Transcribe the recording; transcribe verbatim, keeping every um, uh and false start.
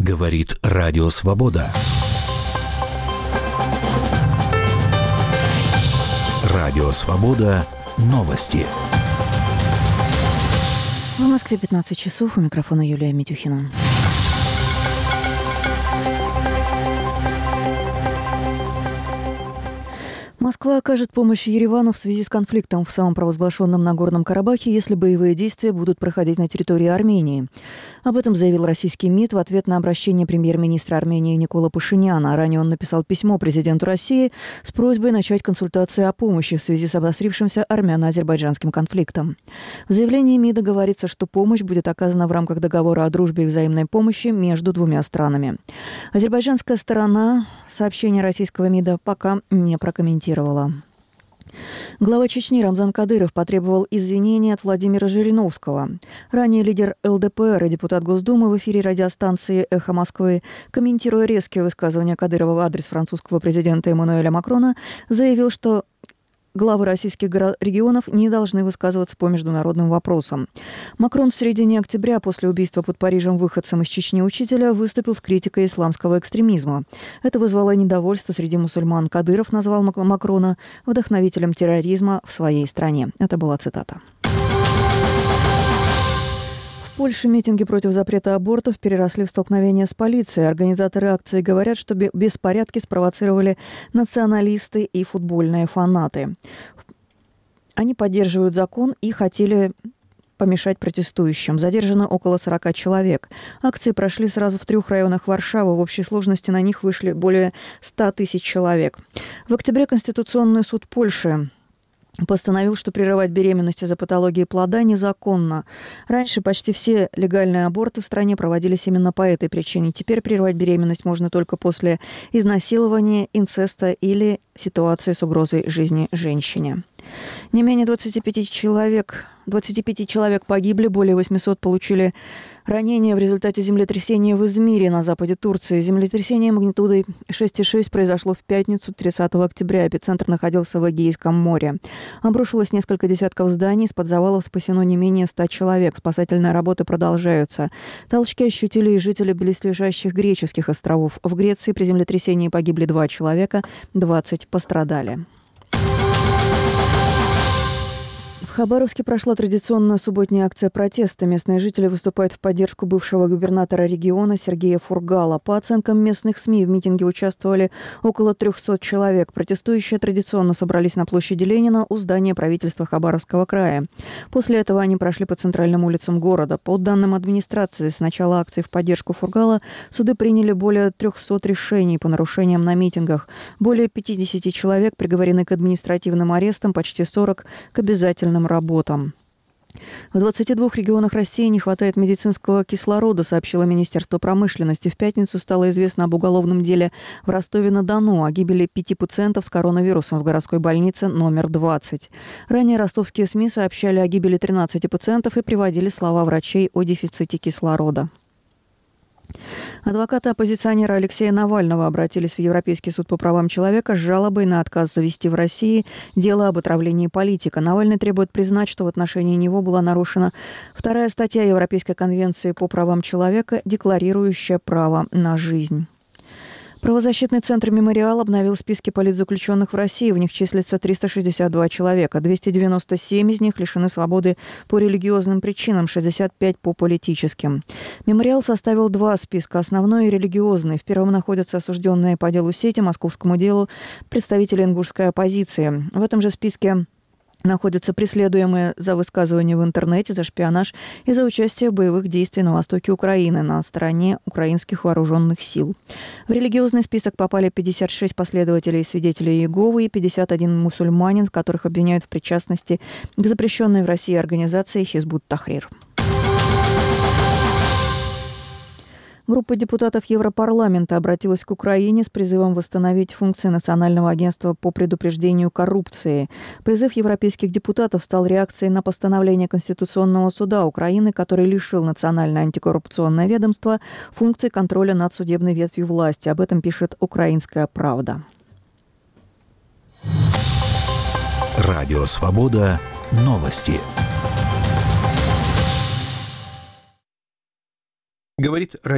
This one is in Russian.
Говорит Радио Свобода. Радио Свобода. Новости. В Москве пятнадцать часов. У микрофона Юлия Митюхина. Москва окажет помощь Еревану в связи с конфликтом в самопровозглашенном Нагорном Карабахе, если боевые действия будут проходить на территории Армении. Об этом заявил российский МИД в ответ на обращение премьер-министра Армении Никола Пашиняна. Ранее он написал письмо президенту России с просьбой начать консультации о помощи в связи с обострившимся армяно-азербайджанским конфликтом. В заявлении МИДа говорится, что помощь будет оказана в рамках договора о дружбе и взаимной помощи между двумя странами. Азербайджанская сторона сообщение российского МИДа пока не прокомментировала. Глава Чечни Рамзан Кадыров потребовал извинений от Владимира Жириновского. Ранее лидер эл дэ пэ эр и депутат Госдумы в эфире радиостанции «Эхо Москвы», комментируя резкие высказывания Кадырова в адрес французского президента Эммануэля Макрона, заявил, что главы российских регионов не должны высказываться по международным вопросам. Макрон в середине октября после убийства под Парижем выходцем из Чечни учителя выступил с критикой исламского экстремизма. Это вызвало недовольство среди мусульман. Кадыров назвал Макрона вдохновителем терроризма в своей стране. Это была цитата. В Польше митинги против запрета абортов переросли в столкновения с полицией. Организаторы акции говорят, что беспорядки спровоцировали националисты и футбольные фанаты. Они поддерживают закон и хотели помешать протестующим. Задержано около сорока человек. Акции прошли сразу в трех районах Варшавы. В общей сложности на них вышли более ста тысяч человек. В октябре Конституционный суд Польши постановил, что прерывать беременность из-за патологии плода незаконно. Раньше почти все легальные аборты в стране проводились именно по этой причине. Теперь прерывать беременность можно только после изнасилования, инцеста или ситуации с угрозой жизни женщине. Не менее двадцати пяти человек, двадцати пяти человек погибли, более восьмисот получили ранения в результате землетрясения в Измире на западе Турции. Землетрясение магнитудой шесть и шесть произошло в пятницу, тридцатого октября. Эпицентр находился в Эгейском море. Обрушилось несколько десятков зданий. Из-под завалов спасено не менее ста человек. Спасательные работы продолжаются. Толчки ощутили и жители близлежащих греческих островов. В Греции при землетрясении погибли два человека, двадцать пострадали. В Хабаровске прошла традиционная субботняя акция протеста. Местные жители выступают в поддержку бывшего губернатора региона Сергея Фургала. По оценкам местных СМИ, в митинге участвовали около трехсот человек. Протестующие традиционно собрались на площади Ленина у здания правительства Хабаровского края. После этого они прошли по центральным улицам города. По данным администрации, с начала акции в поддержку Фургала суды приняли более трехсот решений по нарушениям на митингах. Более пятидесяти человек приговорены к административным арестам, почти сорок к обязательным работам. В двадцати двух регионах России не хватает медицинского кислорода, сообщило Министерство промышленности. В пятницу стало известно об уголовном деле в Ростове-на-Дону, о гибели пяти пациентов с коронавирусом в городской больнице номер двадцать. Ранее ростовские СМИ сообщали о гибели тринадцати пациентов и приводили слова врачей о дефиците кислорода. Адвокаты оппозиционера Алексея Навального обратились в Европейский суд по правам человека с жалобой на отказ завести в России дело об отравлении политика. Навальный требует признать, что в отношении него была нарушена вторая статья Европейской конвенции по правам человека, декларирующая право на жизнь. Правозащитный центр «Мемориал» обновил списки политзаключенных в России. В них числится триста шестьдесят два человека. двести девяносто семь из них лишены свободы по религиозным причинам, шестьдесят пять по политическим. «Мемориал» составил два списка – основной и религиозный. В первом находятся осужденные по делу сети, московскому делу, представители ингушской оппозиции. В этом же списке находятся преследуемые за высказывания в интернете, за шпионаж и за участие в боевых действиях на востоке Украины на стороне украинских вооруженных сил. В религиозный список попали пятьдесят шесть последователей и свидетелей Иеговы и пятьдесят один мусульманин, которых обвиняют в причастности к запрещенной в России организации Хизбут Тахрир. Группа депутатов Европарламента обратилась к Украине с призывом восстановить функции Национального агентства по предупреждению коррупции. Призыв европейских депутатов стал реакцией на постановление Конституционного суда Украины, который лишил Национальное антикоррупционное ведомство функций контроля над судебной ветвью власти. Об этом пишет «Украинская правда». Радио Свобода. Новости. Говорит